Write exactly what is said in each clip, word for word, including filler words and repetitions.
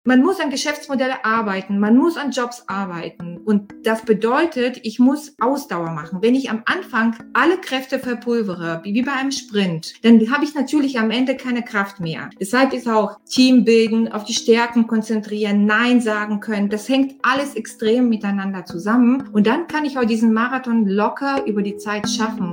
Man muss an Geschäftsmodelle arbeiten, man muss an Jobs arbeiten. Und das bedeutet, ich muss Ausdauer machen. Wenn ich am Anfang alle Kräfte verpulvere, wie bei einem Sprint, dann habe ich natürlich am Ende keine Kraft mehr. Deshalb ist auch Team bilden, auf die Stärken konzentrieren, Nein sagen können. Das hängt alles extrem miteinander zusammen. Und dann kann ich auch diesen Marathon locker über die Zeit schaffen.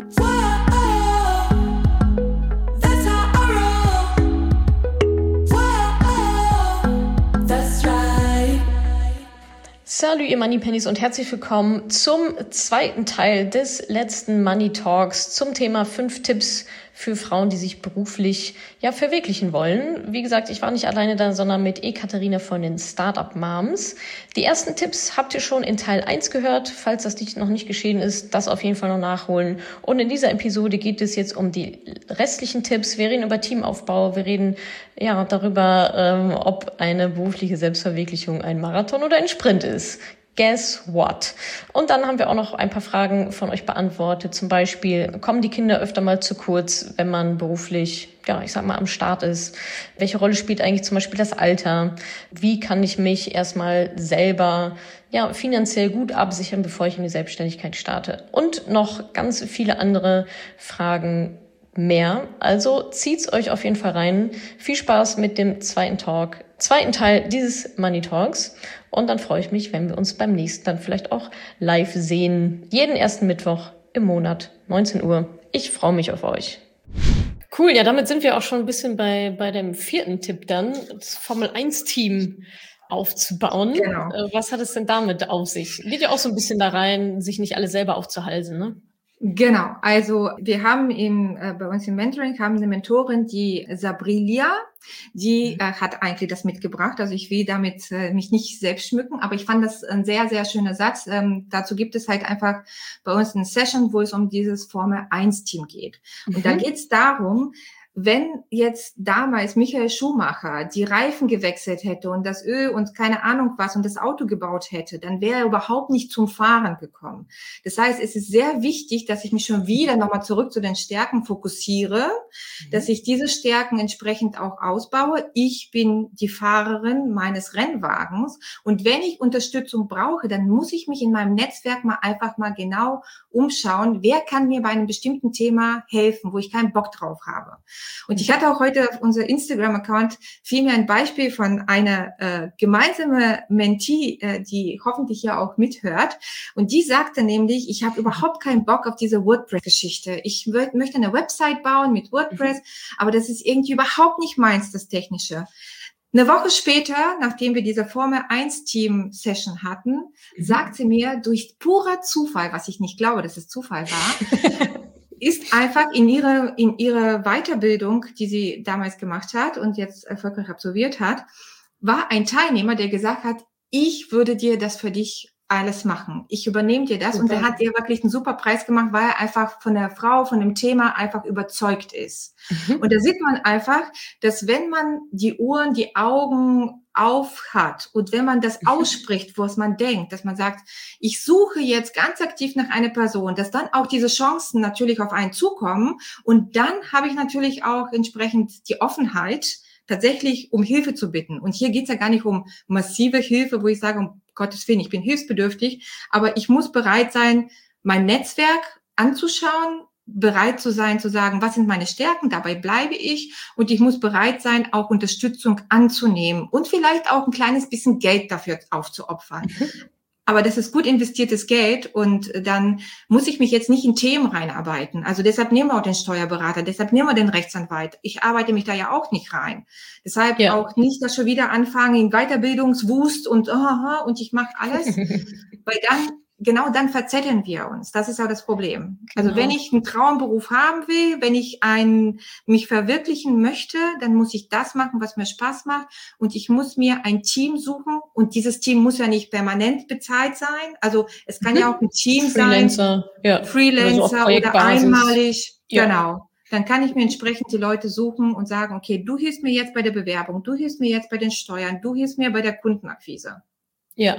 Salut ihr Moneypennies und herzlich willkommen zum zweiten Teil des letzten Money Talks zum Thema fünf Tipps für Frauen, die sich beruflich ja verwirklichen wollen. Wie gesagt, ich war nicht alleine da, sondern mit Ekaterina von den Startup Moms. Die ersten Tipps habt ihr schon in Teil eins gehört. Falls das noch nicht geschehen ist, das auf jeden Fall noch nachholen. Und in dieser Episode geht es jetzt um die restlichen Tipps. Wir reden über Teamaufbau, wir reden ja darüber, ähm, ob eine berufliche Selbstverwirklichung ein Marathon oder ein Sprint ist. Guess what? Und dann haben wir auch noch ein paar Fragen von euch beantwortet. Zum Beispiel, kommen die Kinder öfter mal zu kurz, wenn man beruflich, ja, ich sag mal, am Start ist? Welche Rolle spielt eigentlich zum Beispiel das Alter? Wie kann ich mich erstmal selber, ja, finanziell gut absichern, bevor ich in die Selbstständigkeit starte? Und noch ganz viele andere Fragen mehr. Also zieht's euch auf jeden Fall rein. Viel Spaß mit dem zweiten Talk, zweiten Teil dieses Money Talks. Und dann freue ich mich, wenn wir uns beim nächsten dann vielleicht auch live sehen. Jeden ersten Mittwoch im Monat, neunzehn Uhr. Ich freue mich auf euch. Cool, ja, damit sind wir auch schon ein bisschen bei, bei dem vierten Tipp dann, das Formel eins Team aufzubauen. Genau. Was hat es denn damit auf sich? Geht ja auch so ein bisschen da rein, sich nicht alle selber aufzuhalsen, ne? Genau, also wir haben im, äh, bei uns im Mentoring haben eine Mentorin, die Sabrilia, die äh, hat eigentlich das mitgebracht. Also ich will damit äh, mich nicht selbst schmücken, aber ich fand das ein sehr, sehr schöner Satz. Ähm, dazu gibt es halt einfach bei uns eine Session, wo es um dieses Formel eins Team geht. Und mhm. da geht es darum, wenn jetzt damals Michael Schumacher die Reifen gewechselt hätte und das Öl und keine Ahnung was und das Auto gebaut hätte, dann wäre er überhaupt nicht zum Fahren gekommen. Das heißt, es ist sehr wichtig, dass ich mich schon wieder nochmal zurück zu den Stärken fokussiere, mhm. dass ich diese Stärken entsprechend auch ausbaue. Ich bin die Fahrerin meines Rennwagens und wenn ich Unterstützung brauche, dann muss ich mich in meinem Netzwerk mal einfach mal genau umschauen, wer kann mir bei einem bestimmten Thema helfen, wo ich keinen Bock drauf habe. Und ich hatte auch heute auf unser Instagram-Account fiel mir ein Beispiel von einer äh, gemeinsamen Mentee, äh, die hoffentlich ja auch mithört. Und die sagte nämlich, ich habe überhaupt keinen Bock auf diese WordPress-Geschichte. Ich w- möchte eine Website bauen mit WordPress, aber das ist irgendwie überhaupt nicht meins, das Technische. Eine Woche später, nachdem wir diese Formel eins Team Session hatten, mhm. sagt sie mir durch purer Zufall, was ich nicht glaube, dass es Zufall war, ist einfach in ihre, in ihre Weiterbildung, die sie damals gemacht hat und jetzt erfolgreich absolviert hat, war ein Teilnehmer, der gesagt hat, ich würde dir das für dich alles machen. Ich übernehme dir das. Super. Und er hat ihr wirklich einen super Preis gemacht, weil er einfach von der Frau, von dem Thema einfach überzeugt ist. Mhm. Und da sieht man einfach, dass wenn man die Ohren, die Augen auf hat und wenn man das ausspricht, was man denkt, dass man sagt, ich suche jetzt ganz aktiv nach einer Person, dass dann auch diese Chancen natürlich auf einen zukommen und dann habe ich natürlich auch entsprechend die Offenheit, tatsächlich um Hilfe zu bitten. Und hier geht's ja gar nicht um massive Hilfe, wo ich sage, um Gottes Willen, ich bin hilfsbedürftig, aber ich muss bereit sein, mein Netzwerk anzuschauen, bereit zu sein, zu sagen, was sind meine Stärken, dabei bleibe ich und ich muss bereit sein, auch Unterstützung anzunehmen und vielleicht auch ein kleines bisschen Geld dafür aufzuopfern. Mhm. Aber das ist gut investiertes Geld und dann muss ich mich jetzt nicht in Themen reinarbeiten. Also deshalb nehmen wir auch den Steuerberater, deshalb nehmen wir den Rechtsanwalt. Ich arbeite mich da ja auch nicht rein. Deshalb ja. auch nicht, dass schon wieder anfangen in Weiterbildungswust und aha, und ich mache alles, weil dann genau dann verzetteln wir uns. Das ist ja das Problem. Also genau. Wenn ich einen Traumberuf haben will, wenn ich ein, mich verwirklichen möchte, dann muss ich das machen, was mir Spaß macht. Und ich muss mir ein Team suchen. Und dieses Team muss ja nicht permanent bezahlt sein. Also es kann mhm. ja auch ein Team Freelancer, sein. Ja. Freelancer oder, oder einmalig. Ja. Genau. Dann kann ich mir entsprechend die Leute suchen und sagen, okay, du hilfst mir jetzt bei der Bewerbung, du hilfst mir jetzt bei den Steuern, du hilfst mir bei der Kundenakquise. Ja.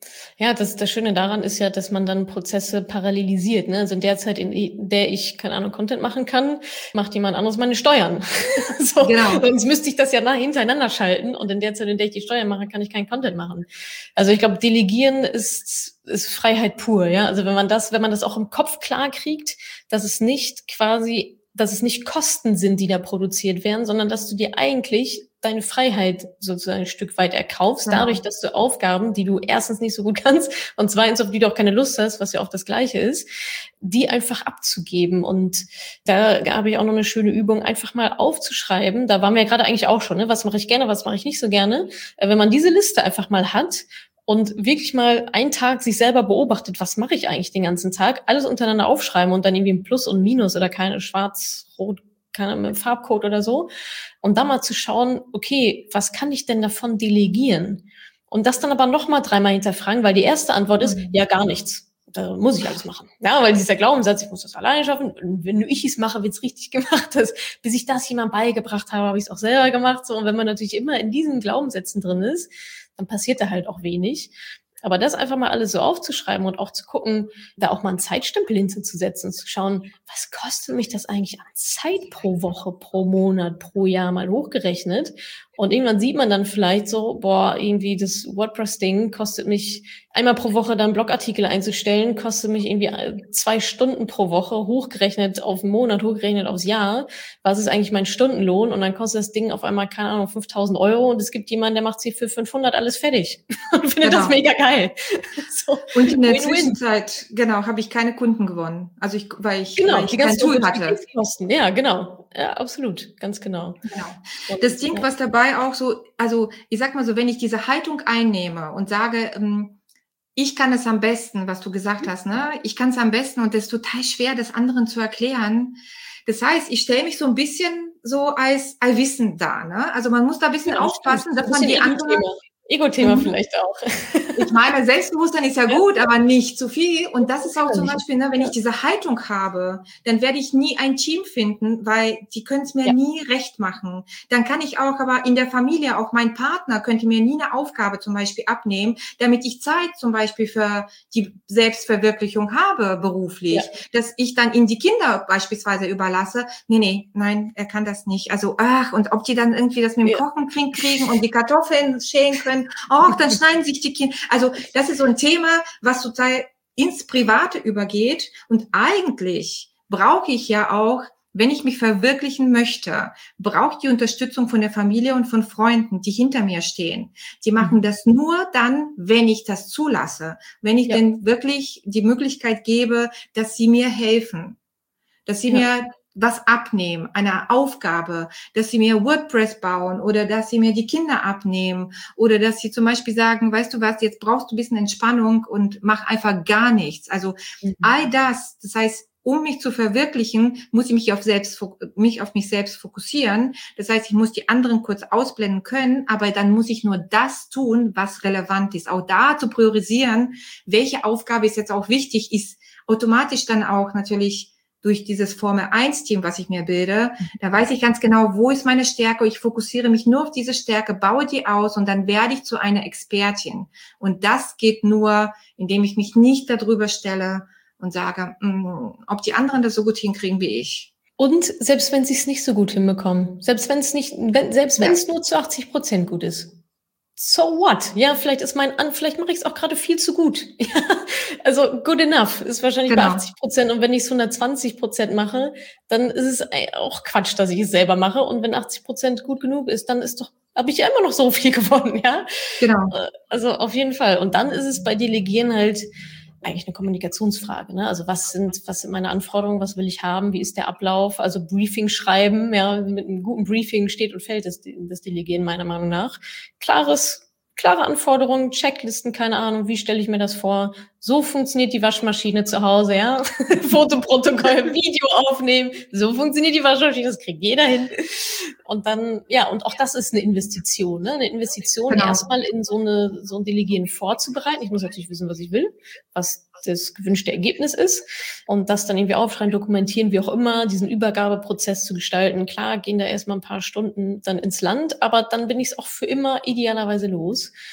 Ja, das, das Schöne daran ist ja, dass man dann Prozesse parallelisiert. Ne? Also in der Zeit, in der ich, keine Ahnung, Content machen kann, macht jemand anderes meine Steuern. So, Genau. sonst müsste ich das ja nach hintereinander schalten. Und in der Zeit, in der ich die Steuern mache, kann ich keinen Content machen. Also ich glaube, Delegieren ist, ist Freiheit pur. Ja, also wenn man das, wenn man das auch im Kopf klar kriegt, dass es nicht quasi, dass es nicht Kosten sind, die da produziert werden, sondern dass du dir eigentlich deine Freiheit sozusagen ein Stück weit erkaufst, Genau. dadurch, dass du Aufgaben, die du erstens nicht so gut kannst und zweitens, auf die du auch keine Lust hast, was ja auch das Gleiche ist, die einfach abzugeben. Und da habe ich auch noch eine schöne Übung, einfach mal aufzuschreiben. Da waren wir ja gerade eigentlich auch schon, ne? Was mache ich gerne, was mache ich nicht so gerne? Wenn man diese Liste einfach mal hat und wirklich mal einen Tag sich selber beobachtet, was mache ich eigentlich den ganzen Tag, alles untereinander aufschreiben und dann irgendwie ein Plus und Minus oder keine schwarz, rot, keine mit Farbcode oder so. Und dann mal zu schauen, okay, was kann ich denn davon delegieren? Und das dann aber nochmal dreimal hinterfragen, weil die erste Antwort ist, Mhm. ja, gar nichts. Da muss ich alles machen. Ja, weil dieser Glaubenssatz, ich muss das alleine schaffen. Und wenn nur ich es mache, wird's richtig gemacht. Das, bis ich das jemand beigebracht habe, habe ich es auch selber gemacht. So, und wenn man natürlich immer in diesen Glaubenssätzen drin ist, dann passiert da halt auch wenig. Aber das einfach mal alles so aufzuschreiben und auch zu gucken, da auch mal einen Zeitstempel hinzusetzen und zu schauen, was kostet mich das eigentlich an Zeit pro Woche, pro Monat, pro Jahr mal hochgerechnet? Und irgendwann sieht man dann vielleicht so, boah, irgendwie das WordPress-Ding kostet mich einmal pro Woche dann Blogartikel einzustellen, kostet mich irgendwie zwei Stunden pro Woche, hochgerechnet auf einen Monat, hochgerechnet aufs Jahr. Was ist eigentlich mein Stundenlohn? Und dann kostet das Ding auf einmal, keine Ahnung, fünftausend Euro und es gibt jemanden, der macht sie für fünfhundert alles fertig und findet Genau. das mega geil. So, und in der Win-win. Zwischenzeit, genau, habe ich keine Kunden gewonnen. Also ich, weil ich, Genau, weil ich die kein ganzen Tool hatte. Opportunitätskosten. Ja, genau. Ja, absolut. Ganz genau. Genau. Und, Das Ding, ja. was dabei auch so, also ich sag mal so, wenn ich diese Haltung einnehme und sage, ähm, ich kann es am besten, was du gesagt hast, ne? Ich kann es am besten und es ist total schwer, das anderen zu erklären. Das heißt, ich stelle mich so ein bisschen so als allwissend da, ne? Also man muss da ein bisschen Ja, das aufpassen, stimmt. dass Ein man bisschen die anderen Ego-Thema. Ego-Thema Mhm. vielleicht auch. Ich meine, Selbstbewusstsein ist ja gut, aber nicht zu viel. Und das ist auch zum Nicht. Beispiel, ne, wenn ich diese Haltung habe, dann werde ich nie ein Team finden, weil die können es mir Ja. nie recht machen. Dann kann ich auch aber in der Familie, auch mein Partner könnte mir nie eine Aufgabe zum Beispiel abnehmen, damit ich Zeit zum Beispiel für die Selbstverwirklichung habe beruflich, Ja. dass ich dann in die Kinder beispielsweise überlasse. Nee, nee, nein, er kann das nicht. Also, ach, und ob die dann irgendwie das mit dem Ja. Kochen kriegen und die Kartoffeln schälen können, ach, dann schneiden sich die Kinder. Also das ist so ein Thema, was total ins Private übergeht. Und eigentlich brauche ich ja auch, wenn ich mich verwirklichen möchte, brauche ich die Unterstützung von der Familie und von Freunden, die hinter mir stehen. Die machen das nur dann, wenn ich das zulasse, wenn ich Ja. denen wirklich die Möglichkeit gebe, dass sie mir helfen, dass sie Ja. mir was abnehmen, eine Aufgabe, dass sie mir WordPress bauen oder dass sie mir die Kinder abnehmen oder dass sie zum Beispiel sagen, weißt du was, jetzt brauchst du ein bisschen Entspannung und mach einfach gar nichts. Also Mhm. all das, das heißt, um mich zu verwirklichen, muss ich mich auf selbst, mich auf mich selbst fokussieren. Das heißt, ich muss die anderen kurz ausblenden können, aber dann muss ich nur das tun, was relevant ist. Auch da zu priorisieren, welche Aufgabe ist jetzt auch wichtig, ist automatisch dann auch natürlich durch dieses Formel eins Team, was ich mir bilde, da weiß ich ganz genau, wo ist meine Stärke. Ich fokussiere mich nur auf diese Stärke, baue die aus und dann werde ich zu einer Expertin. Und das geht nur, indem ich mich nicht darüber stelle und sage, mh, ob die anderen das so gut hinkriegen wie ich. Und selbst wenn sie es nicht so gut hinbekommen, selbst wenn es nicht, wenn, selbst wenn es nur zu achtzig Prozent gut ist. So what? Ja, vielleicht ist mein An, vielleicht mache ich es auch gerade viel zu gut. Ja, also good enough ist wahrscheinlich Genau. bei achtzig Prozent und wenn ich es hundertzwanzig Prozent mache, dann ist es auch Quatsch, dass ich es selber mache und wenn achtzig Prozent gut genug ist, dann ist doch, habe ich ja immer noch so viel gewonnen, ja? Genau. Also auf jeden Fall. Und dann ist es bei Delegieren halt eigentlich eine Kommunikationsfrage, ne? Also was sind, was sind meine Anforderungen, was will ich haben, wie ist der Ablauf? Also Briefing schreiben, ja, mit einem guten Briefing steht und fällt das, das Delegieren meiner Meinung nach. Klares, klare Anforderungen, Checklisten, keine Ahnung, wie stelle ich mir das vor? So funktioniert die Waschmaschine zu Hause, ja? Fotoprotokoll, Video aufnehmen, so funktioniert die Waschmaschine, das kriegt jeder hin. Und dann, ja, und auch das ist eine Investition, ne? Eine Investition, Genau. erstmal in so eine, so ein Delegieren vorzubereiten. Ich muss natürlich wissen, was ich will, was das gewünschte Ergebnis ist und das dann irgendwie aufschreiben, dokumentieren, wie auch immer, diesen Übergabeprozess zu gestalten. Klar, gehen da erstmal ein paar Stunden dann ins Land, aber dann bin ich es auch für immer idealerweise los.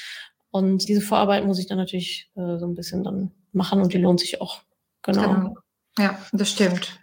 Und diese Vorarbeit muss ich dann natürlich äh, so ein bisschen dann machen und die lohnt sich auch. Genau. genau. Ja, das stimmt.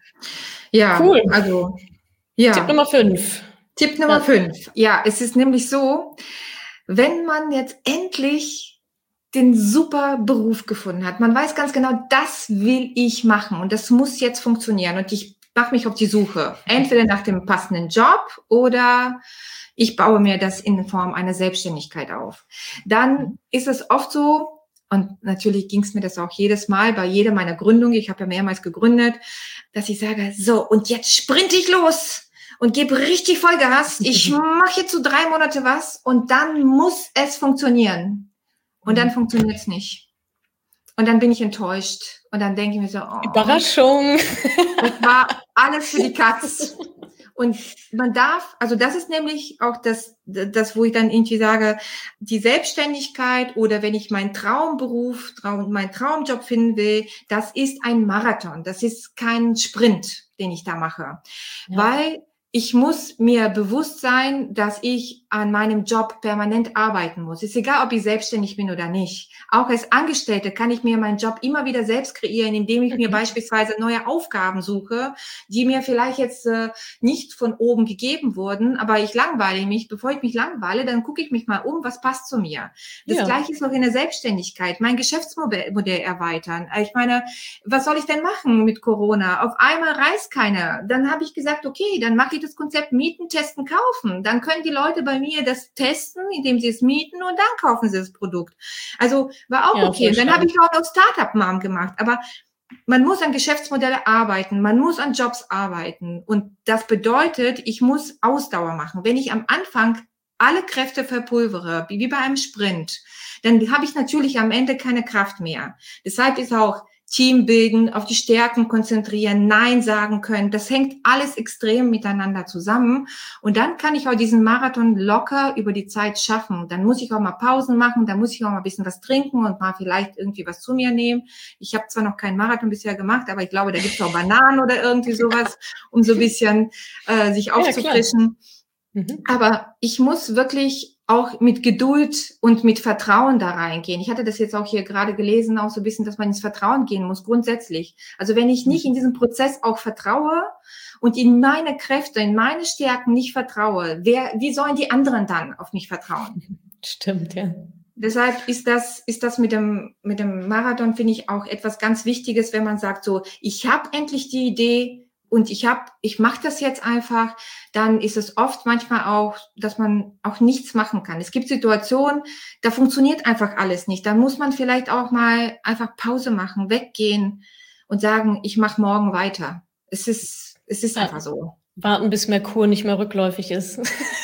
Ja, cool. Also, ja. Tipp Nummer fünf. Tipp Nummer ja. fünf. Ja, es ist nämlich so, wenn man jetzt endlich den super Beruf gefunden hat, man weiß ganz genau, das will ich machen und das muss jetzt funktionieren und ich mache mich auf die Suche, entweder nach dem passenden Job oder ich baue mir das in Form einer Selbstständigkeit auf. Dann ist es oft so, und natürlich ging es mir das auch jedes Mal bei jeder meiner Gründungen, ich habe ja mehrmals gegründet, dass ich sage, so und jetzt sprinte ich los und gebe richtig Vollgas. Ich mache jetzt so drei Monate was und dann muss es funktionieren. Und dann funktioniert es nicht. Und dann bin ich enttäuscht. Und dann denke ich mir so, oh, Überraschung. Das war alles für die Katz. Und man darf, also das ist nämlich auch das, das, wo ich dann irgendwie sage, die Selbstständigkeit oder wenn ich meinen Traumberuf, Traum, meinen Traumjob finden will, das ist ein Marathon. Das ist kein Sprint, den ich da mache. Ja. Weil ich muss mir bewusst sein, dass ich an meinem Job permanent arbeiten muss. Ist egal, ob ich selbstständig bin oder nicht. Auch als Angestellte kann ich mir meinen Job immer wieder selbst kreieren, indem ich mir beispielsweise neue Aufgaben suche, die mir vielleicht jetzt äh, nicht von oben gegeben wurden, aber ich langweile mich. Bevor ich mich langweile, dann gucke ich mich mal um, was passt zu mir. Das ja. Gleiche ist noch in der Selbstständigkeit. Mein Geschäftsmodell Modell erweitern. Ich meine, was soll ich denn machen mit Corona? Auf einmal reist keiner. Dann habe ich gesagt, okay, dann mache ich das Konzept Mieten, Testen, Kaufen. Dann können die Leute bei mir das testen, indem sie es mieten und dann kaufen sie das Produkt. Also war auch ja, okay. Und dann habe ich auch noch Startup-Mom gemacht. Aber man muss an Geschäftsmodelle arbeiten, man muss an Jobs arbeiten. Und das bedeutet, ich muss Ausdauer machen. Wenn ich am Anfang alle Kräfte verpulvere, wie bei einem Sprint, dann habe ich natürlich am Ende keine Kraft mehr. Deshalb ist auch Team bilden, auf die Stärken konzentrieren, Nein sagen können. Das hängt alles extrem miteinander zusammen. Und dann kann ich auch diesen Marathon locker über die Zeit schaffen. Dann muss ich auch mal Pausen machen, dann muss ich auch mal ein bisschen was trinken und mal vielleicht irgendwie was zu mir nehmen. Ich habe zwar noch keinen Marathon bisher gemacht, aber ich glaube, da gibt es auch Bananen oder irgendwie sowas, um so ein bisschen äh, sich aufzufrischen. Ja, mhm. Aber ich muss wirklich auch mit Geduld und mit Vertrauen da reingehen. Ich hatte das jetzt auch hier gerade gelesen, auch so ein bisschen, dass man ins Vertrauen gehen muss, grundsätzlich. Also wenn ich nicht in diesem Prozess auch vertraue und in meine Kräfte, in meine Stärken nicht vertraue, wer, wie sollen die anderen dann auf mich vertrauen? Stimmt, ja. Deshalb ist das, ist das mit dem, mit dem Marathon, finde ich, auch etwas ganz Wichtiges, wenn man sagt so, ich habe endlich die Idee, und ich habe, ich mache das jetzt einfach, dann ist es oft manchmal auch, dass man auch nichts machen kann. Es gibt Situationen, da funktioniert einfach alles nicht. Da muss man vielleicht auch mal einfach Pause machen, weggehen und sagen, ich mache morgen weiter. Es ist, es ist ja, einfach so. Warten, bis Merkur nicht mehr rückläufig ist.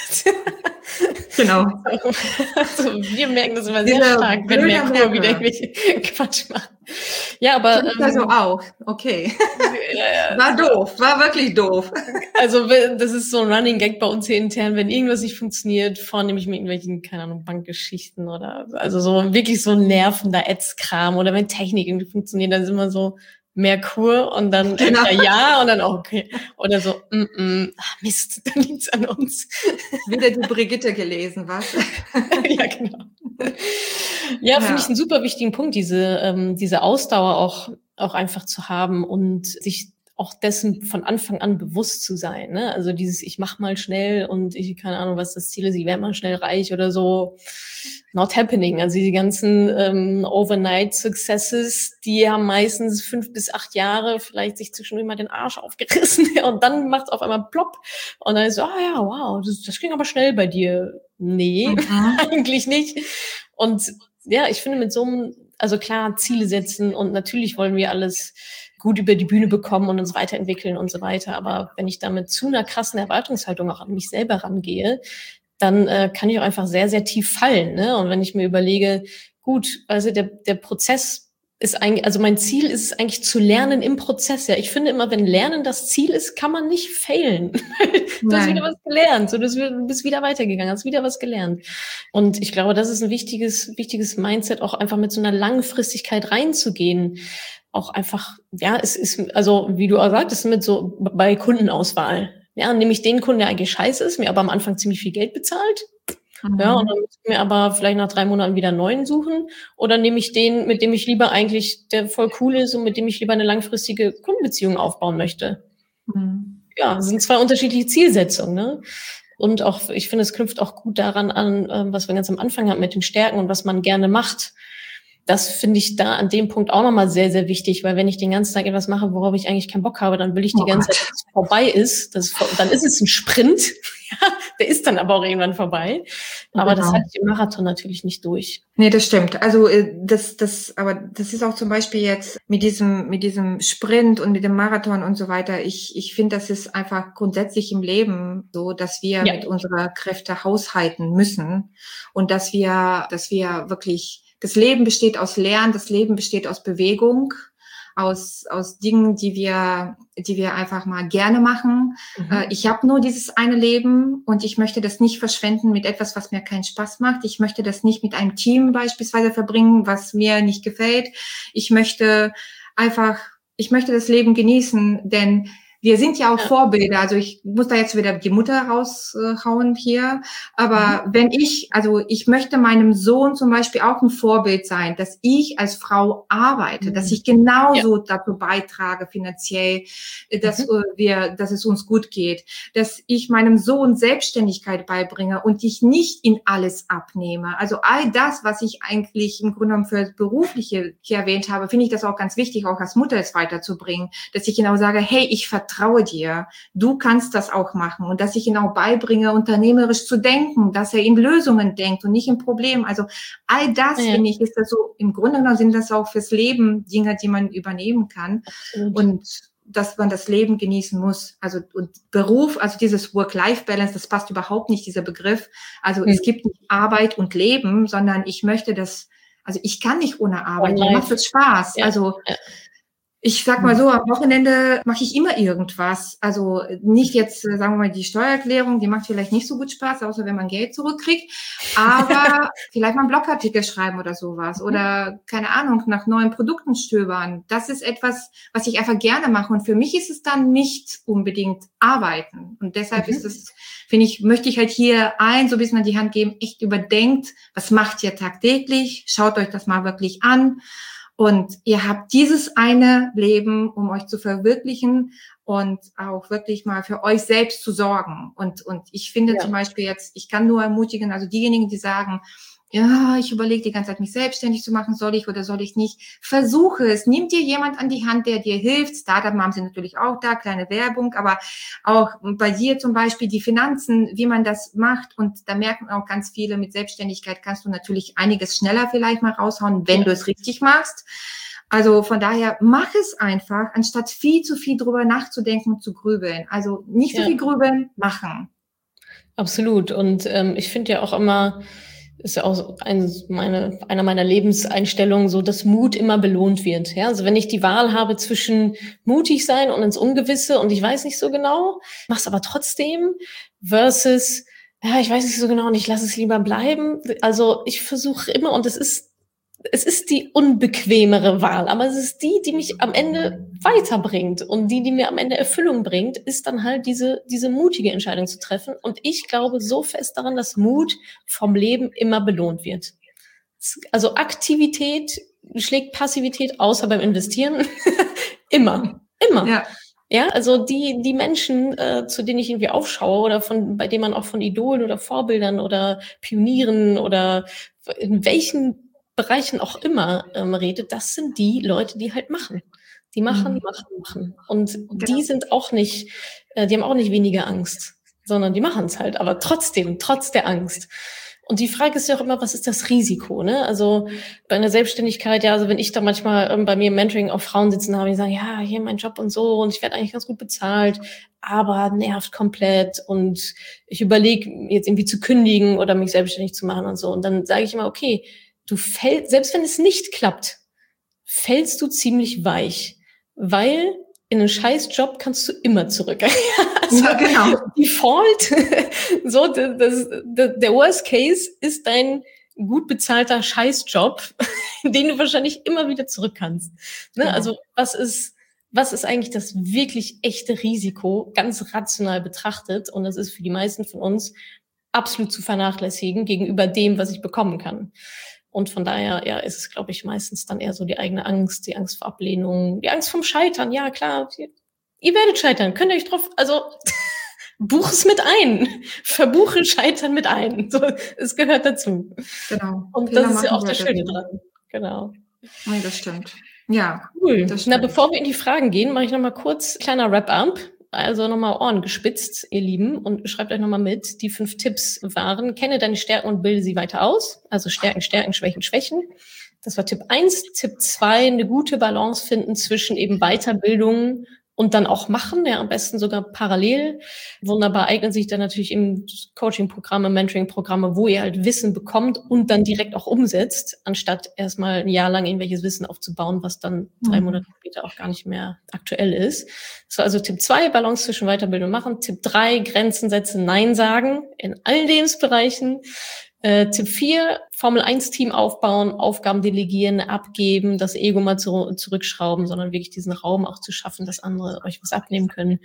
Genau. Also wir merken das immer sehr Dieser stark, wenn Merkur Merkur wieder irgendwelche Quatsch macht. Ja, aber ähm, also auch, okay. Ja, ja, war doof, war wirklich doof. Also das ist so ein Running Gag bei uns hier intern, wenn irgendwas nicht funktioniert, vornehme ich mit irgendwelchen, keine Ahnung, Bankgeschichten oder also so wirklich so nervender Ads-Kram oder wenn Technik irgendwie funktioniert, dann sind wir so Merkur und dann genau. Entweder ja und dann auch okay. Oder so, mm, mm, ach Mist, dann liegt's an uns. Wieder die Brigitte gelesen, was? Ja, genau. Ja, ja. Finde ich einen super wichtigen Punkt, diese, ähm, diese Ausdauer auch, auch einfach zu haben und sich auch dessen von Anfang an bewusst zu sein, ne? Also dieses, ich mach mal schnell und ich, keine Ahnung, was das Ziel ist, ich werde mal schnell reich oder so. Not happening. Also die ganzen ähm, Overnight-Successes, die haben meistens fünf bis acht Jahre vielleicht sich zwischendurch mal den Arsch aufgerissen und dann macht's auf einmal plopp und dann ist so, ah ja, wow, das, das ging aber schnell bei dir. Nee, mhm. Eigentlich nicht. Und ja, ich finde mit so einem, also klar, Ziele setzen und natürlich wollen wir alles gut über die Bühne bekommen und uns weiterentwickeln und so weiter. Aber wenn ich damit zu einer krassen Erwartungshaltung auch an mich selber rangehe, dann äh, kann ich auch einfach sehr, sehr tief fallen. Ne? Und wenn ich mir überlege, gut, also der, der Prozess ist eigentlich, also mein Ziel ist es eigentlich zu lernen im Prozess. Ja, ich finde immer, wenn Lernen das Ziel ist, kann man nicht failen. Du Nein. hast wieder was gelernt, so, du bist wieder weitergegangen, hast wieder was gelernt. Und ich glaube, das ist ein wichtiges, wichtiges Mindset, auch einfach mit so einer Langfristigkeit reinzugehen. Auch einfach, ja, es ist, also wie du auch sagtest, mit so bei Kundenauswahl. Ja, nehme ich den Kunden, der eigentlich scheiße ist, mir aber am Anfang ziemlich viel Geld bezahlt, Mhm. Ja, und dann muss ich mir aber vielleicht nach drei Monaten wieder einen neuen suchen. Oder nehme ich den, mit dem ich lieber eigentlich, der voll cool ist und mit dem ich lieber eine langfristige Kundenbeziehung aufbauen möchte. Mhm. Ja, das sind zwei unterschiedliche Zielsetzungen, ne? Und auch, ich finde, es knüpft auch gut daran an, was wir ganz am Anfang hatten mit den Stärken und was man gerne macht. Das finde ich da an dem Punkt auch nochmal sehr, sehr wichtig, weil wenn ich den ganzen Tag etwas mache, worauf ich eigentlich keinen Bock habe, dann will ich die oh ganze Gott. Zeit, dass es vorbei ist. Das ist, dann ist es ein Sprint. Ja, der ist dann aber auch irgendwann vorbei. Aber genau. Das halte ich im Marathon natürlich nicht durch. Nee, das stimmt. Also das, das, aber das ist auch zum Beispiel jetzt mit diesem, mit diesem Sprint und mit dem Marathon und so weiter. Ich, ich finde, das ist einfach grundsätzlich im Leben so, dass wir ja. mit unserer Kräfte haushalten müssen und dass wir, dass wir wirklich das Leben besteht aus Lernen, das Leben besteht aus Bewegung, aus aus Dingen, die wir die wir einfach mal gerne machen. Mhm. Äh, ich habe nur dieses eine Leben und ich möchte das nicht verschwenden mit etwas, was mir keinen Spaß macht. Ich möchte das nicht mit einem Team beispielsweise verbringen, was mir nicht gefällt. Ich möchte einfach, ich möchte das Leben genießen, denn wir sind ja auch ja. Vorbilder, also ich muss da jetzt wieder die Mutter raushauen hier, aber mhm. wenn ich, also ich möchte meinem Sohn zum Beispiel auch ein Vorbild sein, dass ich als Frau arbeite, mhm. dass ich genauso ja. dazu beitrage finanziell, dass mhm. wir, dass es uns gut geht, dass ich meinem Sohn Selbstständigkeit beibringe und ich nicht in alles abnehme. Also all das, was ich eigentlich im Grunde genommen für das Berufliche hier erwähnt habe, finde ich das auch ganz wichtig, auch als Mutter es weiterzubringen, dass ich genau sage, hey, ich vertraue Vertraue dir, du kannst das auch machen und dass ich ihn auch beibringe, unternehmerisch zu denken, dass er in Lösungen denkt und nicht in Problemen. Also all das, ja. finde ich, ist das so, im Grunde genommen sind das auch fürs Leben Dinge, die man übernehmen kann. Absolut. Und dass man das Leben genießen muss. Also und Beruf, also dieses Work-Life-Balance, das passt überhaupt nicht, dieser Begriff. Also mhm. es gibt nicht Arbeit und Leben, sondern ich möchte das, also ich kann nicht ohne Arbeit, mir macht es Spaß. Ja. Also ja. Ich sag mal so, am Wochenende mache ich immer irgendwas. Also nicht jetzt, sagen wir mal, die Steuererklärung, die macht vielleicht nicht so gut Spaß, außer wenn man Geld zurückkriegt. Aber vielleicht mal einen Blogartikel schreiben oder sowas. Oder, keine Ahnung, nach neuen Produkten stöbern. Das ist etwas, was ich einfach gerne mache. Und für mich ist es dann nicht unbedingt Arbeiten. Und deshalb mhm. ist es, finde ich, möchte ich halt hier allen so ein bisschen an die Hand geben, echt überdenkt, was macht ihr tagtäglich? Schaut euch das mal wirklich an. Und ihr habt dieses eine Leben, um euch zu verwirklichen und auch wirklich mal für euch selbst zu sorgen. Und, und ich finde ja. zum Beispiel jetzt, ich kann nur ermutigen, also diejenigen, die sagen, ja, ich überlege die ganze Zeit, mich selbstständig zu machen, soll ich oder soll ich nicht? Versuche es. Nimm dir jemand an die Hand, der dir hilft. Startup-Mom sind natürlich auch da, kleine Werbung, aber auch bei dir zum Beispiel die Finanzen, wie man das macht. Und da merken auch ganz viele, mit Selbstständigkeit kannst du natürlich einiges schneller vielleicht mal raushauen, wenn ja. du es richtig machst. Also von daher, mach es einfach, anstatt viel zu viel drüber nachzudenken und zu grübeln. Also nicht so ja. viel grübeln, machen. Absolut. Und ähm, ich finde ja auch immer, ist ja auch ein, meine, einer meiner Lebenseinstellungen, so, dass Mut immer belohnt wird. Ja, also wenn ich die Wahl habe zwischen mutig sein und ins Ungewisse und ich weiß nicht so genau, mach's aber trotzdem, versus, ja, ich weiß nicht so genau und ich lasse es lieber bleiben. Also ich versuche immer, und es ist Es ist die unbequemere Wahl, aber es ist die, die mich am Ende weiterbringt und die, die mir am Ende Erfüllung bringt, ist dann halt diese, diese mutige Entscheidung zu treffen. Und ich glaube so fest daran, dass Mut vom Leben immer belohnt wird. Also Aktivität schlägt Passivität, außer beim Investieren. immer, immer. Ja. Ja, also die, die Menschen, äh, zu denen ich irgendwie aufschaue oder von, bei denen man auch von Idolen oder Vorbildern oder Pionieren oder in welchen Bereichen auch immer ähm, redet, das sind die Leute, die halt machen. Die machen, mhm. machen, machen. Und genau. die sind auch nicht, äh, die haben auch nicht weniger Angst, sondern die machen es halt, aber trotzdem, trotz der Angst. Und die Frage ist ja auch immer, was ist das Risiko, ne? Also bei einer Selbstständigkeit, ja, also wenn ich da manchmal ähm, bei mir im Mentoring auch Frauen sitzen habe, die sagen, ja, hier mein Job und so und ich werde eigentlich ganz gut bezahlt, aber nervt komplett und ich überlege jetzt irgendwie zu kündigen oder mich selbstständig zu machen und so. Und dann sage ich immer, okay, du fällst, selbst wenn es nicht klappt, fällst du ziemlich weich, weil in einen scheiß Job kannst du immer zurück. Also ja, genau. Default, so, das, das, der Worst Case ist dein gut bezahlter Scheißjob, den du wahrscheinlich immer wieder zurück kannst. Ne? Genau. Also was ist, was ist eigentlich das wirklich echte Risiko, ganz rational betrachtet? Und das ist für die meisten von uns absolut zu vernachlässigen gegenüber dem, was ich bekommen kann. Und von daher, ja, ist es, glaube ich, meistens dann eher so die eigene Angst, die Angst vor Ablehnung, die Angst vom Scheitern. Ja, klar, ihr, ihr werdet scheitern. Könnt ihr euch drauf, also buch es mit ein. Verbuche Scheitern mit ein. So, es gehört dazu. Genau. Und Fehler das ist ja auch das Schöne dran. Genau. Nee, das stimmt. Ja. Cool. Das stimmt. Na, bevor wir in die Fragen gehen, mache ich nochmal kurz kleiner Wrap-up. Also nochmal Ohren gespitzt, ihr Lieben, und schreibt euch nochmal mit. Die fünf Tipps waren: Kenne deine Stärken und bilde sie weiter aus. Also Stärken, Stärken, Schwächen, Schwächen. Das war Tipp eins. Tipp zwei, eine gute Balance finden zwischen eben Weiterbildung und dann auch machen, ja, am besten sogar parallel. Wunderbar eignen sich dann natürlich eben Coaching-Programme, Mentoring-Programme, wo ihr halt Wissen bekommt und dann direkt auch umsetzt, anstatt erstmal ein Jahr lang irgendwelches Wissen aufzubauen, was dann drei Monate später auch gar nicht mehr aktuell ist. Das war also Tipp zwei, Balance zwischen Weiterbildung und machen. Tipp drei, Grenzen setzen, Nein sagen in allen Lebensbereichen. Äh, Tipp vier, Formel eins Team aufbauen, Aufgaben delegieren, abgeben, das Ego mal zu, zurückschrauben, sondern wirklich diesen Raum auch zu schaffen, dass andere euch was abnehmen können.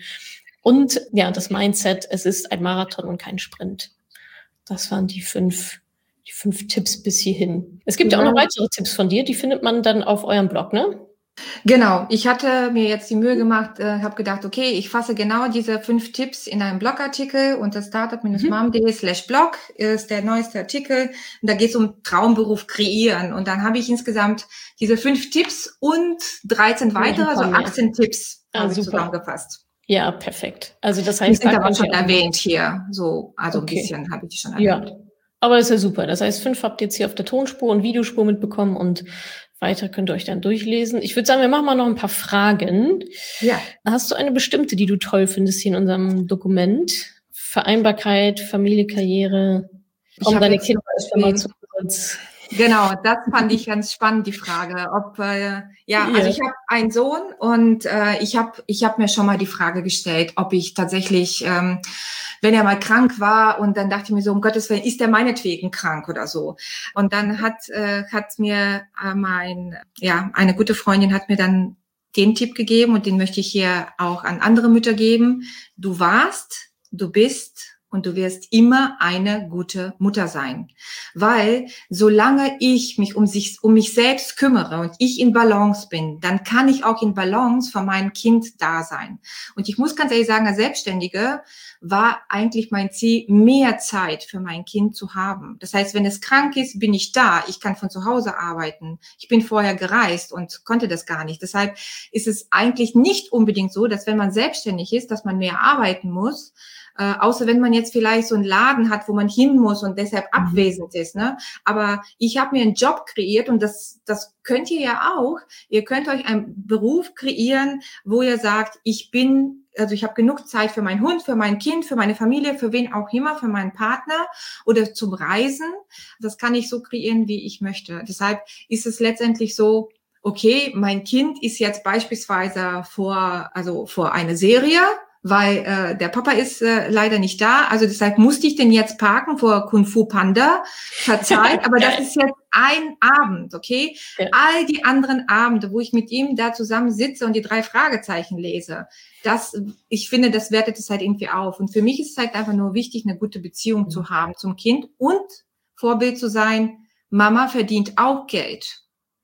Und ja, das Mindset, es ist ein Marathon und kein Sprint. Das waren die fünf, die fünf Tipps bis hierhin. Es gibt ja, ja auch noch weitere Tipps von dir, die findet man dann auf eurem Blog, ne? Genau, ich hatte mir jetzt die Mühe gemacht, äh, habe gedacht, okay, ich fasse genau diese fünf Tipps in einem Blogartikel unter startup-mom.de slash blog ist der neueste Artikel. Und da geht es um Traumberuf kreieren. Und dann habe ich insgesamt diese fünf Tipps und dreizehn weitere, also achtzehn Tipps ah, habe ich super. zusammengefasst. Ja, perfekt. Also das heißt, die sind aber schon erwähnt hier, so also okay. ein bisschen habe ich die schon erwähnt. Ja, aber das ist ja super. Das heißt, fünf habt ihr jetzt hier auf der Tonspur und Videospur mitbekommen und weiter könnt ihr euch dann durchlesen. Ich würde sagen, wir machen mal noch ein paar Fragen. Ja. Hast du eine bestimmte, die du toll findest hier in unserem Dokument? Vereinbarkeit, Familie, Karriere, um deine Kinder mal zu kurz. Genau, das fand ich ganz spannend, die Frage. Ob äh, ja, ja, also ich habe einen Sohn und äh, ich habe ich habe mir schon mal die Frage gestellt, ob ich tatsächlich, ähm, wenn er mal krank war, und dann dachte ich mir so, um Gottes Willen, ist der meinetwegen krank oder so. Und dann hat äh, hat mir äh, mein ja eine gute Freundin hat mir dann den Tipp gegeben, und den möchte ich hier auch an andere Mütter geben: Du warst, du bist und du wirst immer eine gute Mutter sein. Weil solange ich mich um, sich, um mich selbst kümmere und ich in Balance bin, dann kann ich auch in Balance für mein Kind da sein. Und ich muss ganz ehrlich sagen, als Selbstständige war eigentlich mein Ziel, mehr Zeit für mein Kind zu haben. Das heißt, wenn es krank ist, bin ich da. Ich kann von zu Hause arbeiten. Ich bin vorher gereist und konnte das gar nicht. Deshalb ist es eigentlich nicht unbedingt so, dass wenn man selbstständig ist, dass man mehr arbeiten muss. Äh, außer wenn man jetzt vielleicht so einen Laden hat, wo man hin muss und deshalb abwesend ist, ne? Aber ich habe mir einen Job kreiert, und das das könnt ihr ja auch. Ihr könnt euch einen Beruf kreieren, wo ihr sagt, ich bin, also ich habe genug Zeit für meinen Hund, für mein Kind, für meine Familie, für wen auch immer, für meinen Partner oder zum Reisen. Das kann ich so kreieren, wie ich möchte. Deshalb ist es letztendlich so, okay, mein Kind ist jetzt beispielsweise vor, also vor einer Serie, weil äh, der Papa ist äh, leider nicht da. Also deshalb musste ich den jetzt parken vor Kung Fu Panda. Verzeiht, aber das ist jetzt ein Abend, okay? Ja. All die anderen Abende, wo ich mit ihm da zusammen sitze und die drei Fragezeichen lese, das, ich finde, das wertet es halt irgendwie auf. Und für mich ist es halt einfach nur wichtig, eine gute Beziehung mhm. zu haben zum Kind und Vorbild zu sein. Mama verdient auch Geld.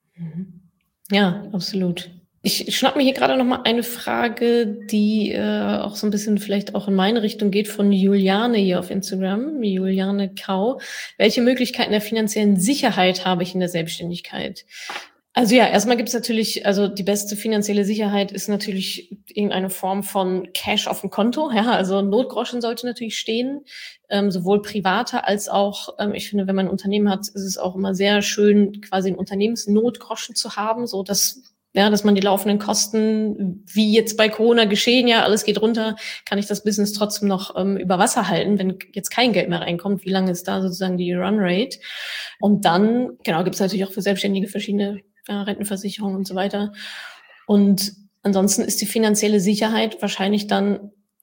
Ja, absolut. Ich schnapp mir hier gerade noch mal eine Frage, die äh, auch so ein bisschen vielleicht auch in meine Richtung geht, von Juliane hier auf Instagram, Juliane Kau. Welche Möglichkeiten der finanziellen Sicherheit habe ich in der Selbstständigkeit? Also ja, erstmal gibt es natürlich, also die beste finanzielle Sicherheit ist natürlich irgendeine Form von Cash auf dem Konto. Ja, also Notgroschen sollte natürlich stehen, ähm, sowohl privater als auch, ähm, ich finde, wenn man ein Unternehmen hat, ist es auch immer sehr schön, quasi einen Unternehmensnotgroschen zu haben, so dass ja, dass man die laufenden Kosten, wie jetzt bei Corona geschehen, ja, alles geht runter, kann ich das Business trotzdem noch ähm, über Wasser halten, wenn jetzt kein Geld mehr reinkommt. Wie lange ist da sozusagen die Runrate? Und dann, genau, gibt es natürlich auch für Selbstständige verschiedene ja, Rentenversicherungen und so weiter. Und ansonsten ist die finanzielle Sicherheit wahrscheinlich dann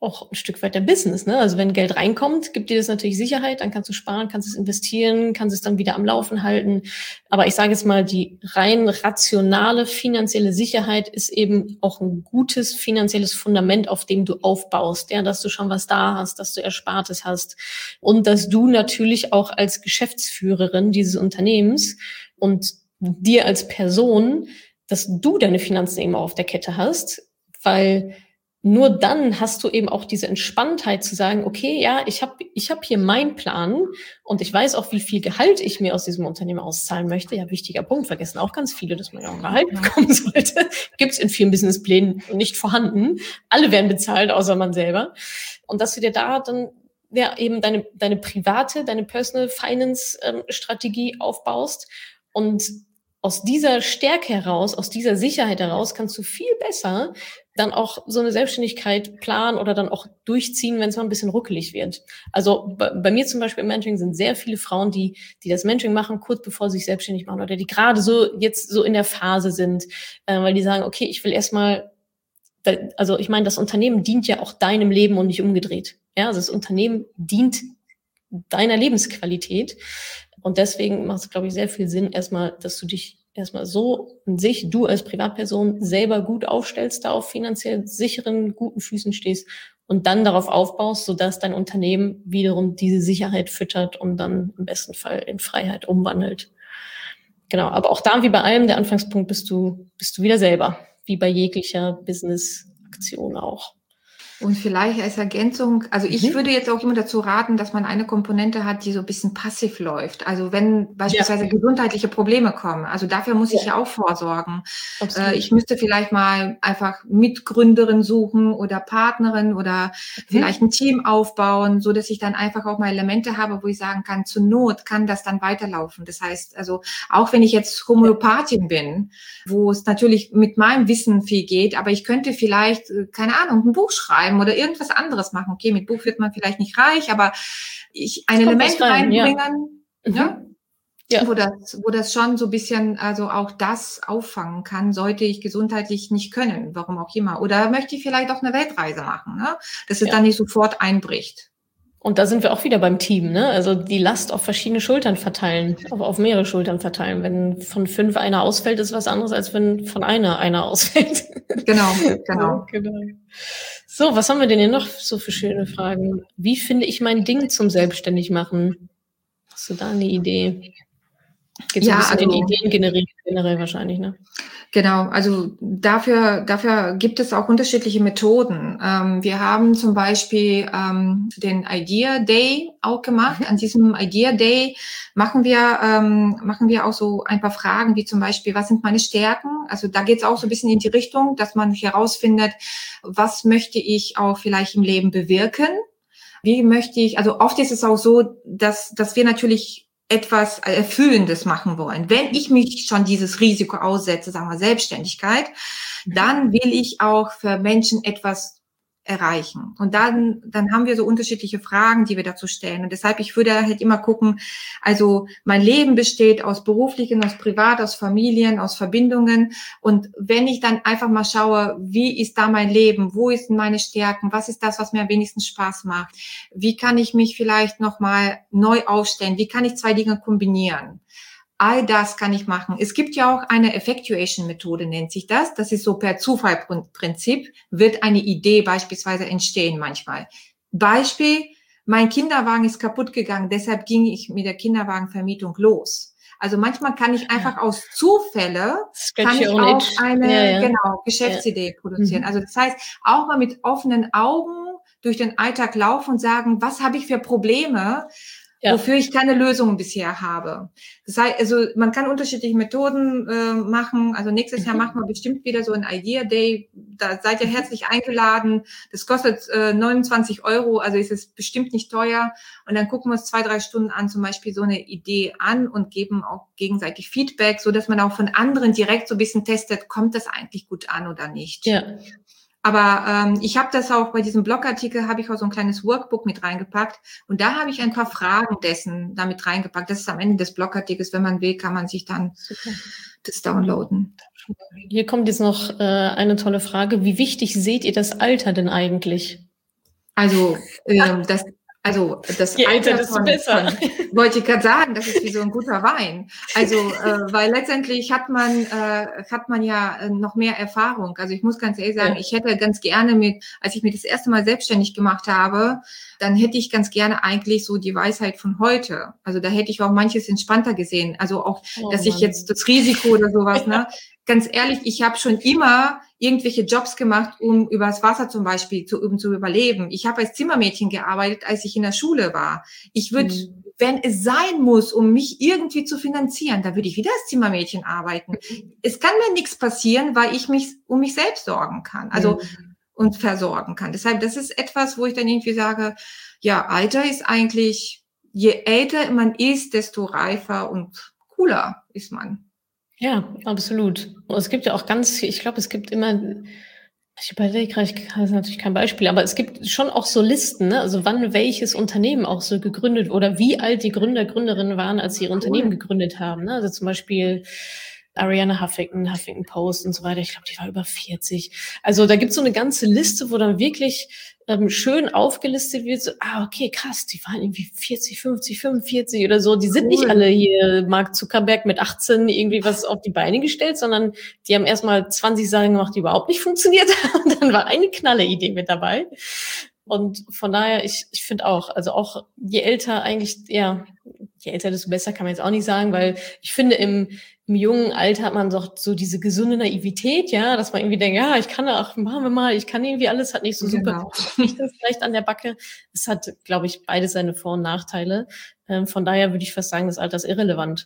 auch ein Stück weit der Business, ne? Also wenn Geld reinkommt, gibt dir das natürlich Sicherheit, dann kannst du sparen, kannst es investieren, kannst es dann wieder am Laufen halten. Aber ich sage jetzt mal, die rein rationale finanzielle Sicherheit ist eben auch ein gutes finanzielles Fundament, auf dem du aufbaust, ja, dass du schon was da hast, dass du Erspartes hast und dass du natürlich auch als Geschäftsführerin dieses Unternehmens und dir als Person, dass du deine Finanzen eben auch auf der Kette hast, weil nur dann hast du eben auch diese Entspanntheit zu sagen, okay, ja, ich habe ich hab hier meinen Plan und ich weiß auch, wie viel Gehalt ich mir aus diesem Unternehmen auszahlen möchte. Ja, wichtiger Punkt, vergessen auch ganz viele, dass man ja auch ein Gehalt bekommen sollte. Gibt's in vielen Businessplänen nicht vorhanden. Alle werden bezahlt, außer man selber. Und dass du dir da dann ja eben deine, deine private, deine Personal Finance ähm, Strategie aufbaust und aus dieser Stärke heraus, aus dieser Sicherheit heraus kannst du viel besser dann auch so eine Selbstständigkeit planen oder dann auch durchziehen, wenn es mal ein bisschen ruckelig wird. Also bei, bei mir zum Beispiel im Mentoring sind sehr viele Frauen, die die das Mentoring machen, kurz bevor sie sich selbstständig machen oder die gerade so jetzt so in der Phase sind, äh, weil die sagen, okay, ich will erstmal, also ich meine, das Unternehmen dient ja auch deinem Leben und nicht umgedreht. Ja, also das Unternehmen dient deiner Lebensqualität. Und deswegen macht es, glaube ich, sehr viel Sinn, erstmal, dass du dich erstmal so in sich, du als Privatperson selber gut aufstellst, da auf finanziell sicheren, guten Füßen stehst und dann darauf aufbaust, sodass dein Unternehmen wiederum diese Sicherheit füttert und dann im besten Fall in Freiheit umwandelt. Genau, aber auch da, wie bei allem, der Anfangspunkt bist du, bist du wieder selber, wie bei jeglicher Business-Aktion auch. Und vielleicht als Ergänzung, also ich mhm. würde jetzt auch immer dazu raten, dass man eine Komponente hat, die so ein bisschen passiv läuft. Also wenn beispielsweise ja. gesundheitliche Probleme kommen, also dafür muss ja. ich ja auch vorsorgen. Absolut. Ich müsste vielleicht mal einfach Mitgründerin suchen oder Partnerin oder mhm. vielleicht ein Team aufbauen, so dass ich dann einfach auch mal Elemente habe, wo ich sagen kann, zur Not kann das dann weiterlaufen. Das heißt, also auch wenn ich jetzt Homöopathin bin, wo es natürlich mit meinem Wissen viel geht, aber ich könnte vielleicht, keine Ahnung, ein Buch schreiben oder irgendwas anderes machen. Okay, mit Buch wird man vielleicht nicht reich, aber ich ein Element rein, reinbringen, ja. Mhm. Ja, ja. Wo das, wo das schon so ein bisschen, also auch das auffangen kann, sollte ich gesundheitlich nicht können, warum auch immer. Oder möchte ich vielleicht auch eine Weltreise machen, ne? Dass es ja. dann nicht sofort einbricht. Und da sind wir auch wieder beim Team, ne? Also die Last auf verschiedene Schultern verteilen, auf, auf mehrere Schultern verteilen. Wenn von fünf einer ausfällt, ist was anderes, als wenn von einer einer ausfällt. Genau, genau. genau. So, was haben wir denn hier noch so für schöne Fragen? Wie finde ich mein Ding zum Selbstständigmachen? Hast du da eine Idee? Geht so ja, ein bisschen also, in Ideen generieren generell wahrscheinlich, ne? Genau, also dafür, dafür gibt es auch unterschiedliche Methoden. Ähm, wir haben zum Beispiel ähm, den Idea Day auch gemacht. Mhm. An diesem Idea Day machen wir, ähm, machen wir auch so ein paar Fragen, wie zum Beispiel, was sind meine Stärken? Also da geht es auch so ein bisschen in die Richtung, dass man herausfindet, was möchte ich auch vielleicht im Leben bewirken? Wie möchte ich, also oft ist es auch so, dass, dass wir natürlich etwas Erfüllendes machen wollen. Wenn ich mich schon dieses Risiko aussetze, sagen wir Selbstständigkeit, dann will ich auch für Menschen etwas erreichen. Und dann, dann haben wir so unterschiedliche Fragen, die wir dazu stellen. Und deshalb, ich würde halt immer gucken, also mein Leben besteht aus beruflichen, aus privat, aus Familien, aus Verbindungen. Und wenn ich dann einfach mal schaue, wie ist da mein Leben? Wo sind meine Stärken? Was ist das, was mir am wenigsten Spaß macht? Wie kann ich mich vielleicht nochmal neu aufstellen? Wie kann ich zwei Dinge kombinieren? All das kann ich machen. Es gibt ja auch eine Effectuation-Methode, nennt sich das. Das ist so per Zufallprinzip, wird eine Idee beispielsweise entstehen manchmal. Beispiel, mein Kinderwagen ist kaputt gegangen, deshalb ging ich mit der Kinderwagenvermietung los. Also manchmal kann ich einfach aus Zufälle, kann ich auch eine ja, ja. genau Geschäftsidee ja. produzieren. Also das heißt, auch mal mit offenen Augen durch den Alltag laufen und sagen, was habe ich für Probleme? Ja. Wofür ich keine Lösungen bisher habe. Das heißt, also man kann unterschiedliche Methoden äh, machen. Also nächstes mhm. Jahr machen wir bestimmt wieder so ein Idea Day. Da seid ihr herzlich eingeladen. Das kostet äh, neunundzwanzig Euro, also ist es bestimmt nicht teuer. Und dann gucken wir uns zwei, drei Stunden an, zum Beispiel so eine Idee an und geben auch gegenseitig Feedback, so dass man auch von anderen direkt so ein bisschen testet, kommt das eigentlich gut an oder nicht. Ja. Aber ähm, ich habe das auch bei diesem Blogartikel, habe ich auch so ein kleines Workbook mit reingepackt und da habe ich ein paar Fragen dessen damit reingepackt. Das ist am Ende des Blogartikels, wenn man will, kann man sich dann Super. das downloaden. Hier kommt jetzt noch äh, eine tolle Frage. Wie wichtig seht ihr das Alter denn eigentlich? Also, ähm, das, also das Je älter, Alter desto von, besser. von, wollte ich gerade sagen, das ist wie so ein guter Wein. Also, äh, weil letztendlich hat man, äh, hat man ja äh, noch mehr Erfahrung. Also ich muss ganz ehrlich sagen, Ja. ich hätte ganz gerne mit, als ich mich das erste Mal selbstständig gemacht habe, dann hätte ich ganz gerne eigentlich so die Weisheit von heute. Also da hätte ich auch manches entspannter gesehen. Also auch, Oh dass ich Mann. jetzt das Risiko oder sowas, ne? Ganz ehrlich, ich habe schon immer irgendwelche Jobs gemacht, um übers Wasser zum Beispiel zu, um zu überleben. Ich habe als Zimmermädchen gearbeitet, als ich in der Schule war. Ich würde, Mhm. wenn es sein muss, um mich irgendwie zu finanzieren, da würde ich wieder als Zimmermädchen arbeiten. Es kann mir nichts passieren, weil ich mich um mich selbst sorgen kann. Also Mhm. und versorgen kann. Deshalb, das ist etwas, wo ich dann irgendwie sage, ja, Alter ist eigentlich, je älter man ist, desto reifer und cooler ist man. Ja, absolut. Und es gibt ja auch ganz, ich glaube, es gibt immer, ich überlege gerade, ich kann, das ist natürlich kein Beispiel, aber es gibt schon auch so Listen, ne? Also wann welches Unternehmen auch so gegründet oder wie alt die Gründer, Gründerinnen waren, als sie ihr Cool. Unternehmen gegründet haben. Ne? Also zum Beispiel Ariana Huffington, Huffington Post und so weiter. Ich glaube, die war über vierzig. Also da gibt es so eine ganze Liste, wo dann wirklich ähm, schön aufgelistet wird. So, ah, okay, krass, die waren irgendwie vierzig, fünfzig, fünfundvierzig oder so. Die sind Cool. nicht alle hier Mark Zuckerberg mit achtzehn irgendwie was auf die Beine gestellt, sondern die haben erstmal zwanzig Sachen gemacht, die überhaupt nicht funktioniert haben. Und dann war eine knalle Idee mit dabei. Und von daher, ich, ich finde auch, also auch je älter eigentlich, ja, je älter, desto besser kann man jetzt auch nicht sagen, weil ich finde, im, im jungen Alter hat man doch so diese gesunde Naivität, ja, dass man irgendwie denkt, ja, ich kann auch, machen wir mal, ich kann irgendwie alles, hat nicht so super, Genau. ich das vielleicht an der Backe. Es hat, glaube ich, beides seine Vor- und Nachteile. Ähm, von daher würde ich fast sagen, das Alter ist irrelevant.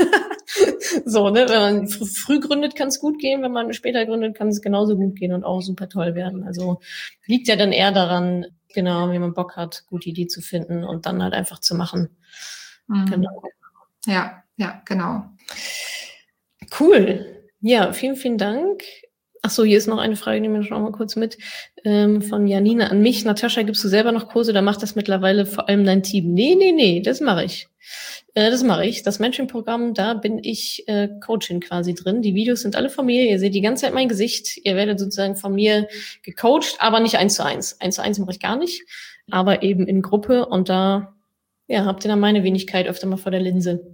So, ne, wenn man fr- früh gründet, kann es gut gehen, wenn man später gründet, kann es genauso gut gehen und auch super toll werden. Also liegt ja dann eher daran, genau, wie man Bock hat, gute Idee zu finden und dann halt einfach zu machen. Mhm. Genau. Ja, ja, genau. Cool. Ja, vielen, vielen Dank. Ach so, hier ist noch eine Frage, die nehme ich noch mal kurz mit, ähm, von Janina an mich. Natascha, gibst du selber noch Kurse oder macht das mittlerweile vor allem dein Team? Nee, nee, nee, das mache ich. Äh, das mache ich. Das Mentoring-Programm, da bin ich äh, Coachin quasi drin. Die Videos sind alle von mir. Ihr seht die ganze Zeit mein Gesicht. Ihr werdet sozusagen von mir gecoacht, aber nicht eins zu eins. Eins zu eins mache ich gar nicht, aber eben in Gruppe. Und da ja, habt ihr dann meine Wenigkeit öfter mal vor der Linse.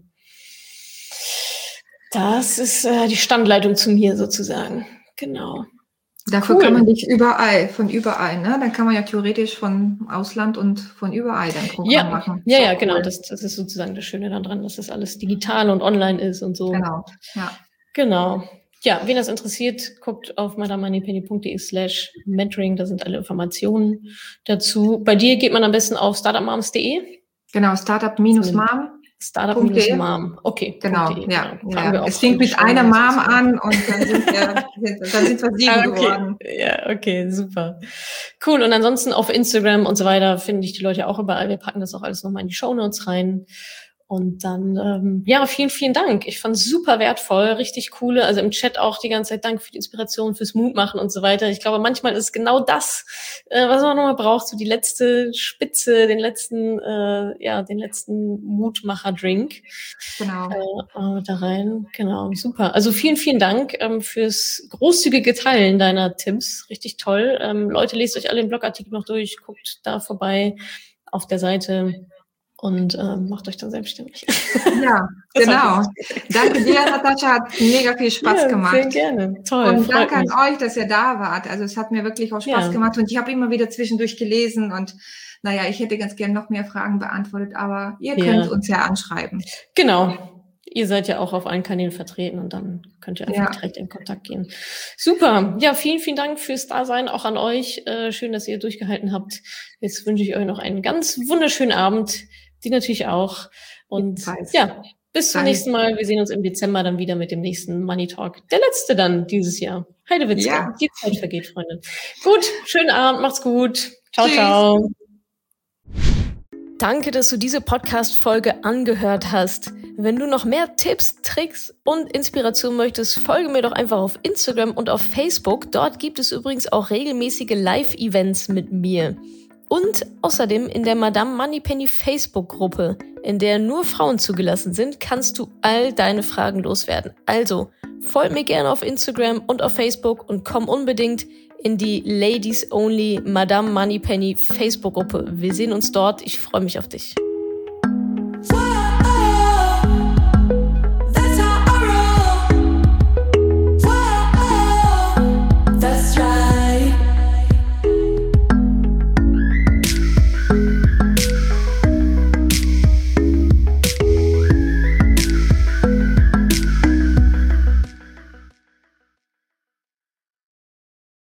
Das ist äh, die Standleitung zu mir sozusagen. Genau. Dafür Cool. kann man dich überall, von überall, ne? Dann kann man ja theoretisch von Ausland und von überall dein Programm Ja, machen. ja, ja, Cool. genau. Das, das ist sozusagen das Schöne daran, dass das alles digital und online ist und so. Genau, ja. Genau. Ja, wen das interessiert, guckt auf madamoneypenny.de slash mentoring, da sind alle Informationen dazu. Bei dir geht man am besten auf startupmoms punkt de. Genau, Startup-Mom. Startup-Mom. Okay. Genau, .de, ja. genau. Packen ja. wir auch Es fängt in die mit einer Shownotes Mom und so. an und dann sind wir, dann sind wir sieben Ah, okay. geworden. Ja, okay, super. Cool. Und ansonsten auf Instagram und so weiter finde ich die Leute auch überall. Wir packen das auch alles nochmal in die Shownotes rein. Und dann, ähm, ja, vielen, vielen Dank. Ich fand es super wertvoll, richtig coole, also im Chat auch die ganze Zeit Dank für die Inspiration, fürs Mutmachen und so weiter. Ich glaube, manchmal ist genau das, äh, was man nochmal braucht, so die letzte Spitze, den letzten, äh, ja, den letzten Mutmacher-Drink. Genau. Äh, äh, da rein, genau, super. Also vielen, vielen Dank ähm, fürs großzügige Teilen deiner Tipps, richtig toll. Ähm, Leute, lest euch alle den Blogartikel noch durch, guckt da vorbei auf der Seite. Und ähm, macht euch dann selbstständig. Ja, genau. Danke dir, Natascha, hat mega viel Spaß ja, gemacht. Sehr gerne, toll. Und danke mich. an euch, dass ihr da wart. Also es hat mir wirklich auch Spaß Ja. gemacht und ich habe immer wieder zwischendurch gelesen und naja, ich hätte ganz gern noch mehr Fragen beantwortet, aber ihr Ja. könnt uns ja anschreiben. Genau. Ihr seid ja auch auf allen Kanälen vertreten und dann könnt ihr einfach Ja. direkt in Kontakt gehen. Super. Ja, vielen, vielen Dank fürs Dasein, auch an euch. Äh, schön, dass ihr durchgehalten habt. Jetzt wünsche ich euch noch einen ganz wunderschönen Abend. Die natürlich auch. Und Ebenfalls. ja, bis zum Danke. nächsten Mal. Wir sehen uns im Dezember dann wieder mit dem nächsten Money Talk. Der letzte dann dieses Jahr. Heidewitzka. Ja. Die Zeit vergeht, Freunde. Gut, schönen Abend, macht's gut. Ciao, Tschüss. ciao. Danke, dass du diese Podcast-Folge angehört hast. Wenn du noch mehr Tipps, Tricks und Inspiration möchtest, folge mir doch einfach auf Instagram und auf Facebook. Dort gibt es übrigens auch regelmäßige Live-Events mit mir. Und außerdem in der Madame Moneypenny Facebook-Gruppe, in der nur Frauen zugelassen sind, kannst du all deine Fragen loswerden. Also, folg mir gerne auf Instagram und auf Facebook und komm unbedingt in die Ladies Only Madame Moneypenny Facebook-Gruppe. Wir sehen uns dort. Ich freue mich auf dich. Fly.